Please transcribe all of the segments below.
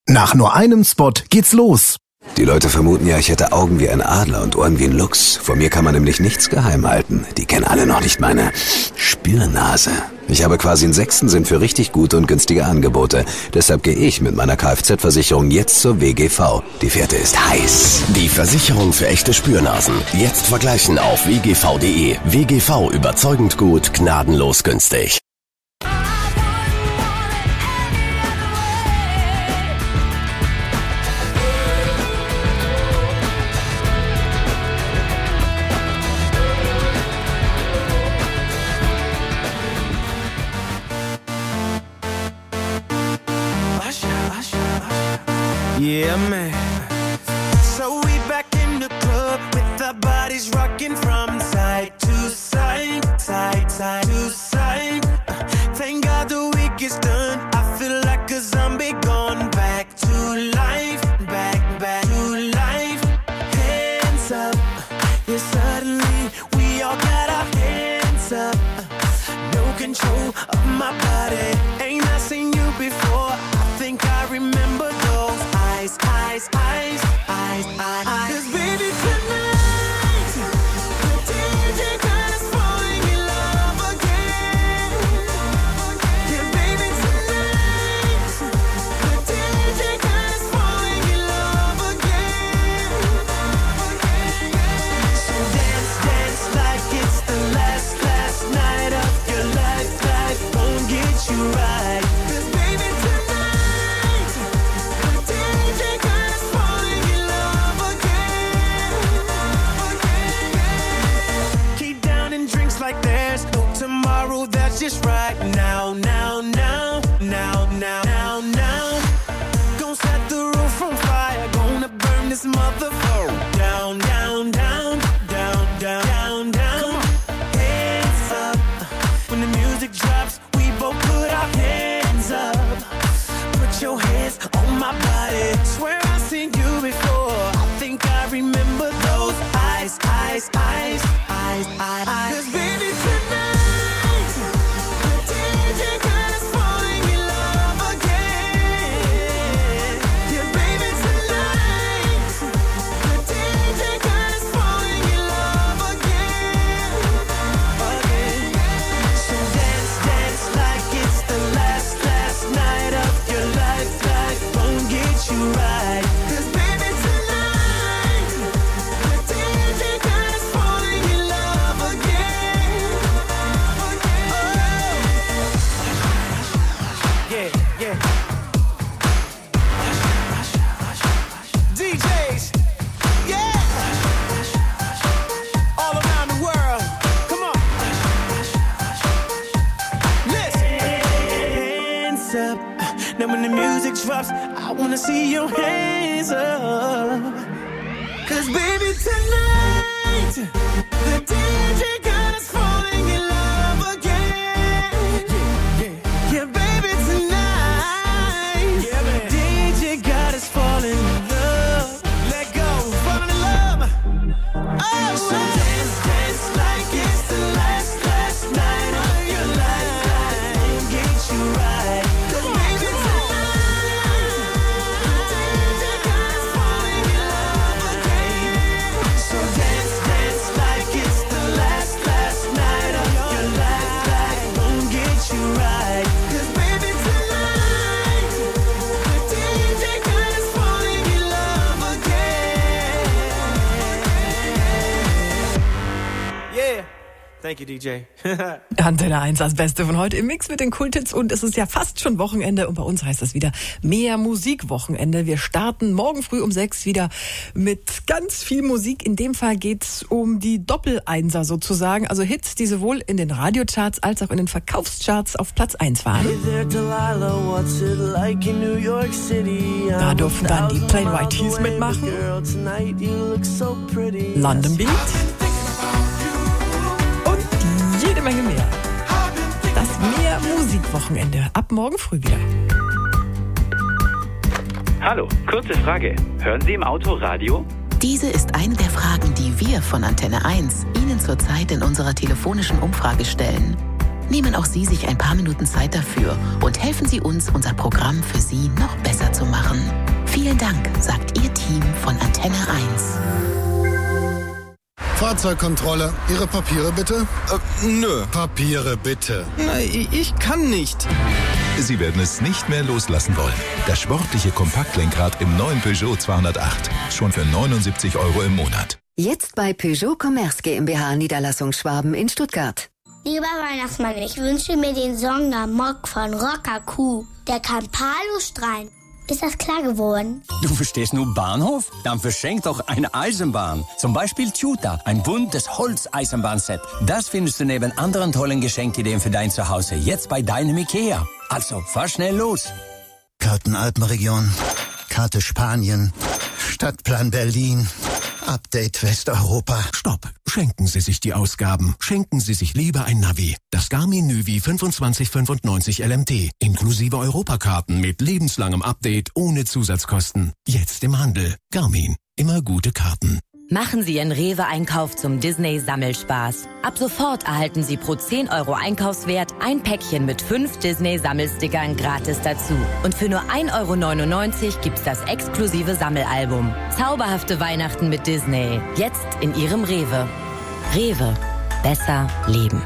Nach nur einem Spot geht's los. Die Leute vermuten ja, ich hätte Augen wie ein Adler und Ohren wie ein Luchs. Vor mir kann man nämlich nichts geheim halten. Die kennen alle noch nicht meine Spürnase. Ich habe quasi einen sechsten Sinn für richtig gute und günstige Angebote. Deshalb gehe ich mit meiner Kfz-Versicherung jetzt zur WGV. Die Fährte ist heiß. Die Versicherung für echte Spürnasen. Jetzt vergleichen auf wgv.de. WGV, überzeugend gut, gnadenlos günstig. Yeah, man. So we back in the club with our bodies rocking from side to side, side to side. Thank God the week is done. I feel like a zombie gone back to life, back to life. Hands up, yeah, suddenly we all got our hands up. No control of my body. Ain't I seen you before? I think I remember those eyes. Cause baby tonight, the DJ got us falling in love again. Yeah, baby tonight, the DJ got us falling in love again. So dance like it's the last night of your life. Life won't get you right. Cause baby tonight, the DJ got us falling in love again. Keep down and drinks like there's no tomorrow. That's just right now. Gonna set the roof on fire. Gonna burn this motherfucker down. Come on, hands up. When the music drops, we both put our hands up. Put your hands on my body. Swear I've seen you before. I think I remember those eyes. Cause baby tonight, the DJ got us falling in love again. Yeah, baby tonight, the DJ got us falling in love again. So dance like it's the last night of your life. Life won't get you right. Cause baby tonight, the DJ got us falling in love again. Yeah. DJs, yeah. All around the world, come on. Listen. Hands up. Now when the music drops, I wanna see your hands up. Cause baby tonight, the DJ got us falling in love again. Yeah, baby tonight, DJ got us falling in love. Let go, falling in love. Oh, so dance like it's the last night of your life. Won't get you right. Cause baby tonight, the DJ got us falling in love again. So dance like it's the last night of your life. Won't get you right. Cause baby tonight, the DJ got us falling in love again. Yeah. Thank you, DJ. Antenne 1, das Beste von heute im Mix mit den Kulthits und es ist ja fast schon Wochenende und bei uns heißt es wieder mehr Musikwochenende. Wir starten morgen früh um 6 wieder mit ganz viel Musik. In dem Fall geht's um die Doppel-Einser sozusagen, also Hits, die sowohl in den Radiocharts als auch in den Verkaufscharts auf Platz 1 waren. Da durften dann die Plain White T's mitmachen. London Beat. Jede Menge mehr. Das Mehr Musikwochenende ab morgen früh wieder. Hallo, kurze Frage. Hören Sie im Auto Radio? Diese ist eine der Fragen, die wir von Antenne 1 Ihnen zurzeit in unserer telefonischen Umfrage stellen. nehmen auch Sie sich ein paar Minuten Zeit dafür und helfen Sie uns, unser Programm für Sie noch besser zu machen. Vielen Dank, sagt Ihr Team von Antenne 1. Fahrzeugkontrolle. Ihre Papiere bitte? Nö. Papiere bitte. Na, ich kann nicht. Sie werden es nicht mehr loslassen wollen. Das sportliche Kompaktlenkrad im neuen Peugeot 208. Schon für 79 € im Monat. Jetzt bei Peugeot Commerce GmbH Niederlassung Schwaben in Stuttgart. Lieber Weihnachtsmann, ich wünsche mir den Song Namok von Rocker Q. Der kann Palo strahlen. Ist das klar geworden? Du verstehst nur Bahnhof? Dann verschenk doch eine Eisenbahn. Zum Beispiel Tuta, ein buntes Holzeisenbahnset. Das findest du neben anderen tollen Geschenkideen für dein Zuhause jetzt bei deinem Ikea. Also, fahr schnell los. Karten Alpenregion, Karte Spanien, Stadtplan Berlin, Update Westeuropa. Stopp. Schenken Sie sich die Ausgaben. Schenken Sie sich lieber ein Navi. Das Garmin Nuvi 2595 LMT. Inklusive Europakarten mit lebenslangem Update ohne Zusatzkosten. Jetzt im Handel. Garmin. Immer gute Karten. Machen Sie Ihren Rewe-Einkauf zum Disney-Sammelspaß. Ab sofort erhalten Sie pro 10 € Einkaufswert ein Päckchen mit 5 Disney-Sammelstickern gratis dazu. Und für nur 1,99 € gibt's das exklusive Sammelalbum. Zauberhafte Weihnachten mit Disney. Jetzt in Ihrem Rewe. Rewe. Besser leben.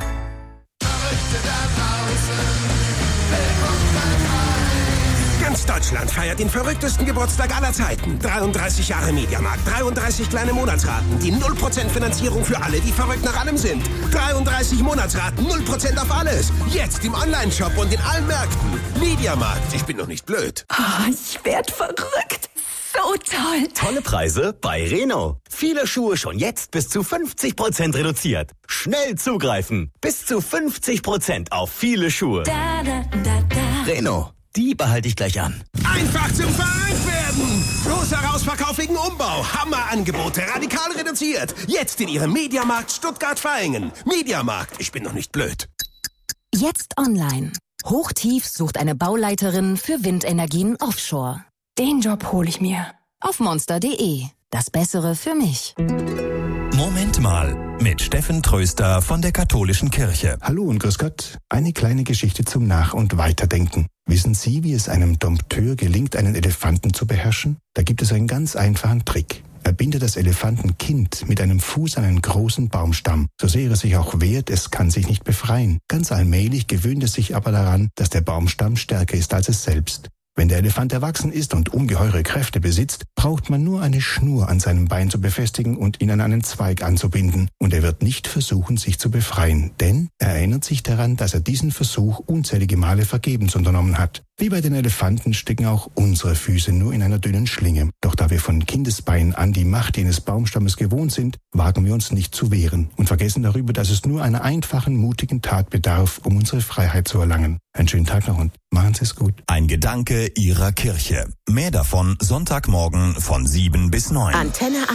Ganz Deutschland feiert den verrücktesten Geburtstag aller Zeiten. 33 Jahre Mediamarkt, 33 kleine Monatsraten, die 0% Finanzierung für alle, die verrückt nach allem sind. 33 Monatsraten, 0% auf alles. Jetzt im Onlineshop und in allen Märkten. Mediamarkt, ich bin doch nicht blöd. Oh, ich werd verrückt. So toll. Tolle Preise bei Reno. Viele Schuhe schon jetzt bis zu 50% reduziert. Schnell zugreifen. Bis zu 50% auf viele Schuhe. Reno. Die behalte ich gleich an. Einfach zum Vereint werden! Großer Ausverkauf wegen Umbau. Hammerangebote, radikal reduziert. Jetzt in Ihrem Mediamarkt Stuttgart-Vaihingen. Mediamarkt, ich bin doch nicht blöd. Jetzt online. Hochtief sucht eine Bauleiterin für Windenergien offshore. Den Job hole ich mir. Auf monster.de. Das Bessere für mich. Moment mal. Mit Steffen Tröster von der Katholischen Kirche. Hallo und grüß Gott. Eine kleine Geschichte zum Nach- und Weiterdenken. Wissen Sie, wie es einem Dompteur gelingt, einen Elefanten zu beherrschen? Da gibt es einen ganz einfachen Trick. Er bindet das Elefantenkind mit einem Fuß an einen großen Baumstamm. So sehr es sich auch wehrt, es kann sich nicht befreien. Ganz allmählich gewöhnt es sich aber daran, dass der Baumstamm stärker ist als es selbst. Wenn der Elefant erwachsen ist und ungeheure Kräfte besitzt, braucht man nur eine Schnur an seinem Bein zu befestigen und ihn an einen Zweig anzubinden. Und er wird nicht versuchen, sich zu befreien. Denn er erinnert sich daran, dass er diesen Versuch unzählige Male vergebens unternommen hat. Wie bei den Elefanten stecken auch unsere Füße nur in einer dünnen Schlinge. Doch da wir von Kindesbeinen an die Macht jenes Baumstammes gewohnt sind, wagen wir uns nicht zu wehren und vergessen darüber, dass es nur einer einfachen, mutigen Tat bedarf, um unsere Freiheit zu erlangen. Einen schönen Tag noch und machen Sie es gut. Ein Gedanke Ihrer Kirche. Mehr davon Sonntagmorgen von 7 bis 9. Antenne 1.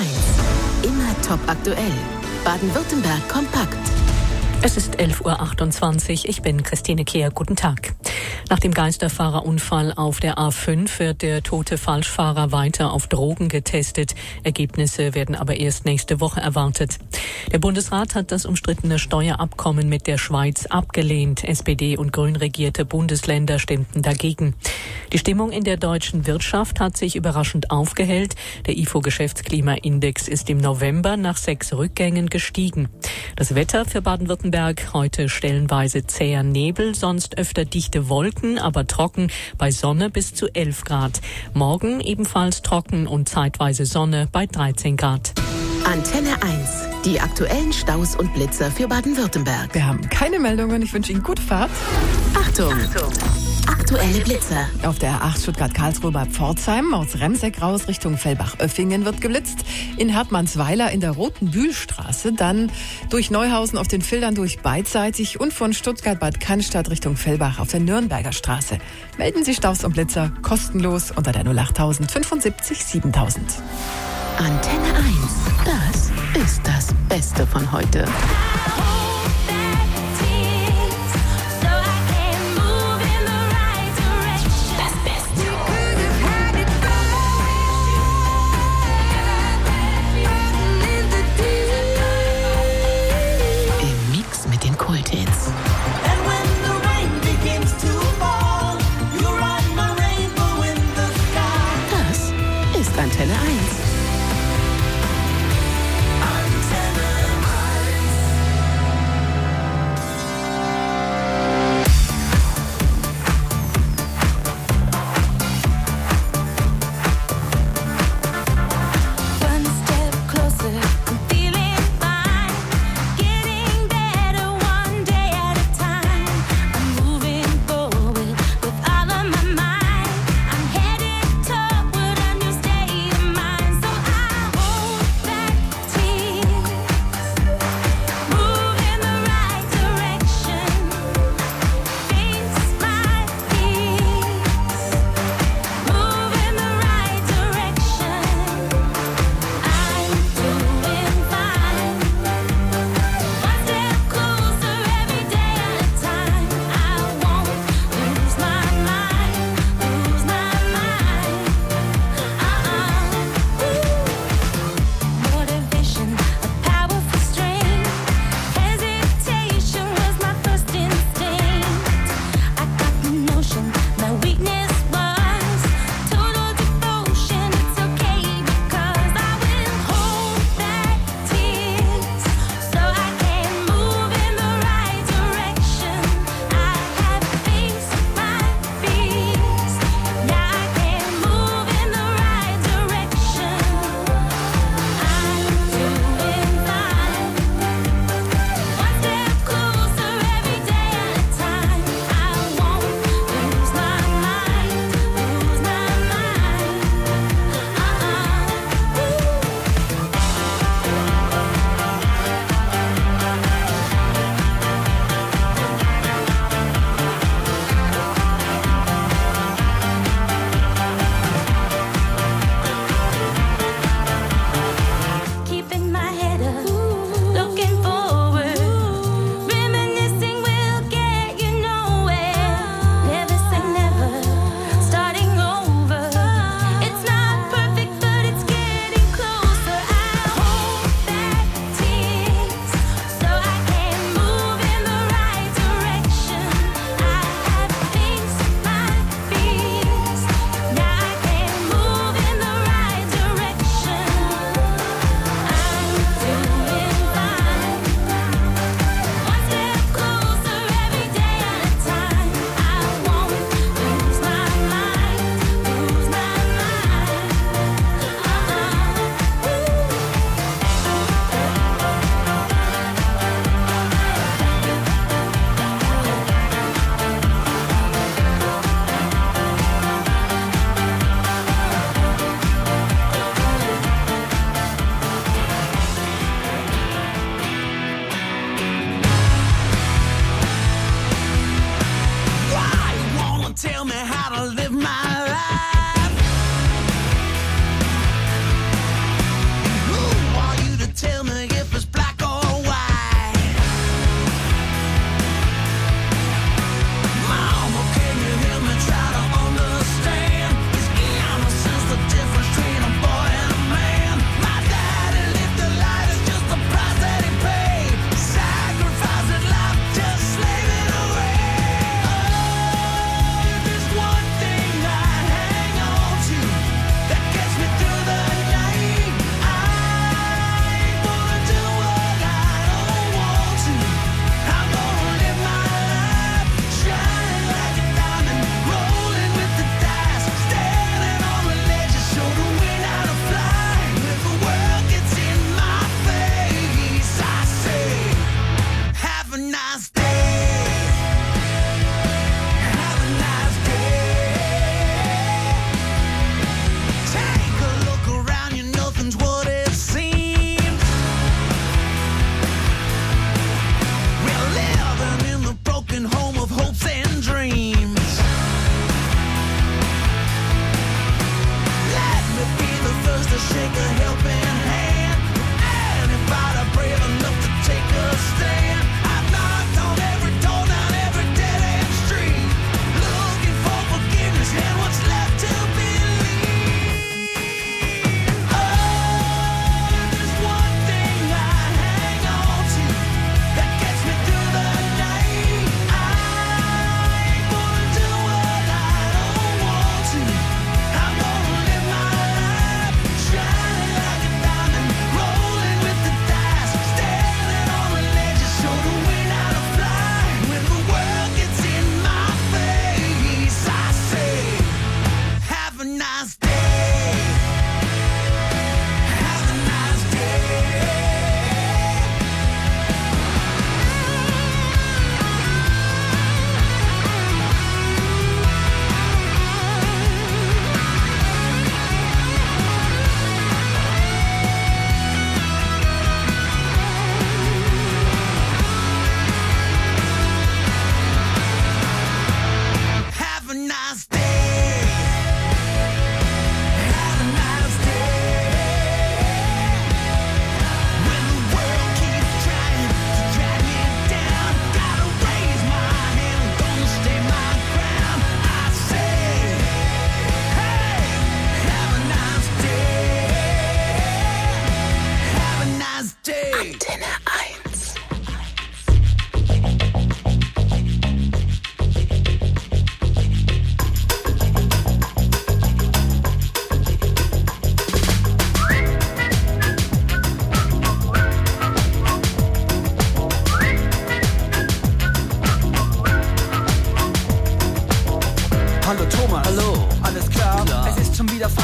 Immer top aktuell. Baden-Württemberg kompakt. Es ist 11:28 Uhr. Ich bin Christine Kehr. Guten Tag. Nach dem Geisterfahrerunfall auf der A5 wird der tote Falschfahrer weiter auf Drogen getestet. Ergebnisse werden aber erst nächste Woche erwartet. Der Bundesrat hat das umstrittene Steuerabkommen mit der Schweiz abgelehnt. SPD und grün regierte Bundesländer stimmten dagegen. Die Stimmung in der deutschen Wirtschaft hat sich überraschend aufgehellt. Der IFO-Geschäftsklimaindex ist im November nach 6 Rückgängen gestiegen. Das Wetter für Baden-Württemberg heute stellenweise zäher Nebel, sonst öfter dichte Wolken, aber trocken, bei Sonne bis zu 11 Grad. Morgen ebenfalls trocken und zeitweise Sonne bei 13 Grad. Antenne 1. Die aktuellen Staus und Blitzer für Baden-Württemberg. Wir haben keine Meldungen. Ich wünsche Ihnen gute Fahrt. Achtung! Aktuelle Blitzer. Auf der A8 Stuttgart-Karlsruhe bei Pforzheim aus Remseck raus Richtung Fellbach-Oeffingen wird geblitzt. In Hertmannsweiler in der Roten-Bühl-Straße. Dann durch Neuhausen auf den Filtern durch beidseitig und von Stuttgart-Bad Cannstatt Richtung Fellbach auf der Nürnberger Straße. Melden Sie Staus und Blitzer kostenlos unter der 08000 75 7000. Antenne 1. Das ist das Beste von heute. Im Mix mit den Kulthits. ist Antenne 1.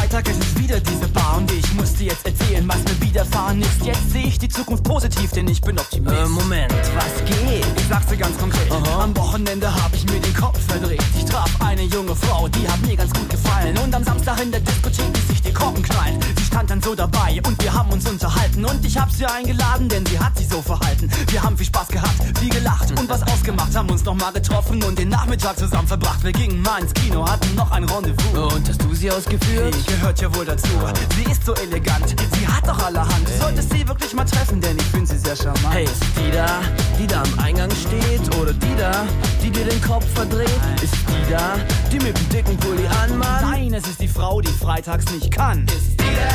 Freitag, es ist wieder diese Bar und ich muss dir jetzt erzählen, was mir widerfahren ist. Jetzt sehe ich die Zukunft positiv, denn ich bin Optimist. Moment, was geht? Ich sag's dir ganz konkret. Am Wochenende hab ich mir den Kopf verdreht. Ich traf eine junge Frau, die hat mir ganz gut gefallen. Und am Samstag in der Diskothek ließ sich die Korken knallen. Sie stand dann so dabei und wir haben uns unterhalten. Und ich hab sie eingeladen, denn sie hat sich so verhalten. Wir haben viel Spaß gehabt, viel gelacht und was ausgemacht. Haben uns nochmal getroffen und den Nachmittag zusammen verbracht. Wir gingen mal ins Kino, hatten noch ein Rendezvous. Und hast du sie ausgeführt? Die gehört ja wohl dazu. Sie ist so elegant, sie hat doch allerhand. Du solltest sie wirklich mal treffen, denn ich finde sie sehr charmant. Hey, ist die da am Eingang steht? Oder die da, die dir den Kopf verdreht? Ist die da, die mit dem dicken Pulli anmacht? Nein, es ist die Frau, die freitags nicht kann. Ist die da,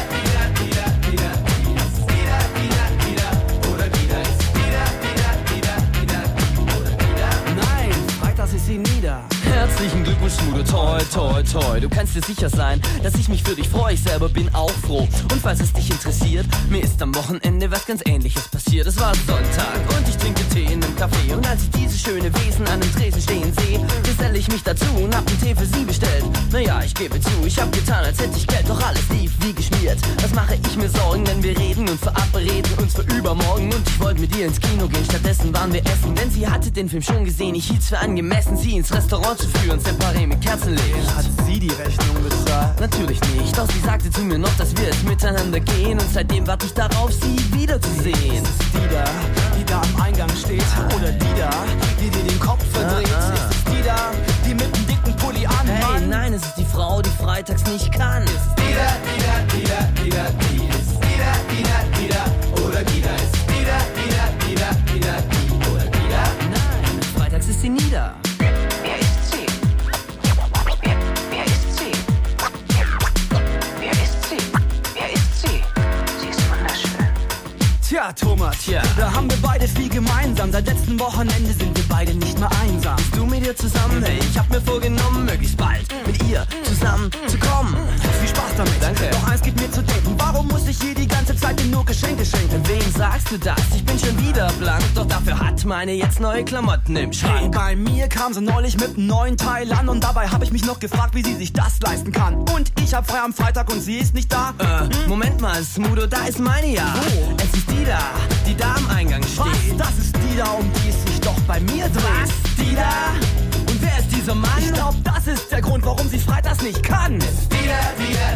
ist sie nieder. Herzlichen Glückwunsch, Smudo, toi, toi, toi. Du kannst dir sicher sein, dass ich mich für dich freue. Ich selber bin auch froh. Und falls es dich interessiert, mir ist am Wochenende was ganz Ähnliches passiert. Es war Sonntag und ich trinke Tee in einem Café. Und als ich diese schöne Wesen an einem Tresen stehen sehe, geselle ich mich dazu und hab einen Tee für sie bestellt. Naja, ich gebe zu, ich hab getan, als hätte ich Geld, doch alles lief wie geschmiert. Was mache ich mir Sorgen, wenn wir reden und verabreden uns für übermorgen? Und ich wollte mit ihr ins Kino gehen, stattdessen waren wir essen. Denn sie hatte den Film schon gesehen, ich hielt's für angemessen, sie ins Restaurant zu führen, separé mit Kerzenlicht. Hat sie die Rechnung bezahlt? Natürlich nicht, doch sie sagte zu mir noch, dass wir jetzt miteinander gehen. Und seitdem warte ich darauf, sie wiederzusehen. Ist es die da am Eingang steht? Oder die da, die dir den Kopf verdreht? Ist es die da, die mit dem dicken Pulli anmacht? Hey, nein, es ist die Frau, die freitags nicht kann. Ist die da, die ist die da, oder die da ist die da, oder die da? Nein, freitags ist sie nieder. Wer ist sie? Wer ist sie? Wer ist sie? Wer ist sie? Sie ist wunderschön. Tja, Thomas, da haben wir beide viel gemeinsam. Seit letztem Wochenende sind wir beide nicht mehr einsam. Bist du mit ihr zusammen? Hey, ich hab mir vorgenommen, möglichst bald mit ihr zusammen zu kommen. Viel Spaß damit. Danke. Doch eins gibt mir zu denken, warum muss ich hier die ganze Zeit nur Geschenke schenken? Wem sagst du das? Ich bin schon wieder blank, doch dafür hat meine jetzt neue Klamotten im Schrank. Hey, bei mir kam sie neulich mit einem neuen Teil an und dabei habe ich mich noch gefragt, wie sie sich das leisten kann. Und ich hab frei am Freitag und sie ist nicht da. Moment mal, Smudo, da ist meine ja. Wo? Es ist die da am Eingang steht. Was? Das ist die da, um die es sich doch bei mir dreht. Was? Die da? Und wer ist dieser Mann? Ich glaub, das ist der Grund, warum sie freitags nicht kann. Ist die da,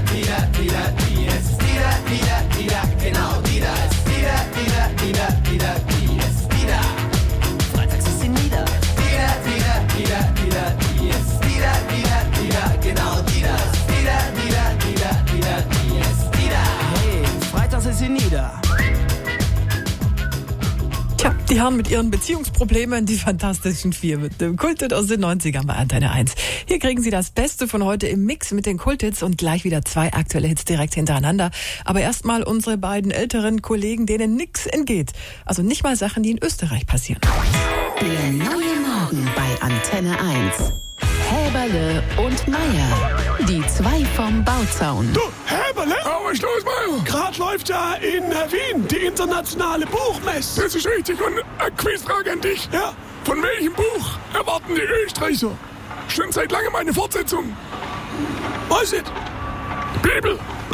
genau die da ist die ist die da. Freitags ist sie nieder. Die ist die da, genau die da ist die ist die da. Hey, freitags ist sie nieder. Tja, die haben mit ihren Beziehungsproblemen die Fantastischen Vier mit dem Kulthit aus den 90ern bei Antenne 1. Hier kriegen Sie das Beste von heute im Mix mit den Kulthits und gleich wieder 2 aktuelle Hits direkt hintereinander. Aber erstmal unsere beiden älteren Kollegen, denen nix entgeht. Also nicht mal Sachen, die in Österreich passieren. Der neue Morgen bei Antenne 1. Häberle und Meier, die 2 vom Bauzaun. Du, Häberle? Was ist los, Meier? Gerade läuft ja in Wien die internationale Buchmesse. Das ist richtig. Und eine Quizfrage an dich. Ja? Von welchem Buch erwarten die Österreicher schon seit langem eine Fortsetzung? Was ist? Bibel.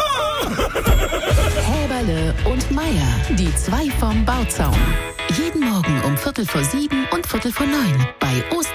Häberle und Meier, die 2 vom Bauzaun. Jeden Morgen um 7:15 und 8:45 bei Ostern.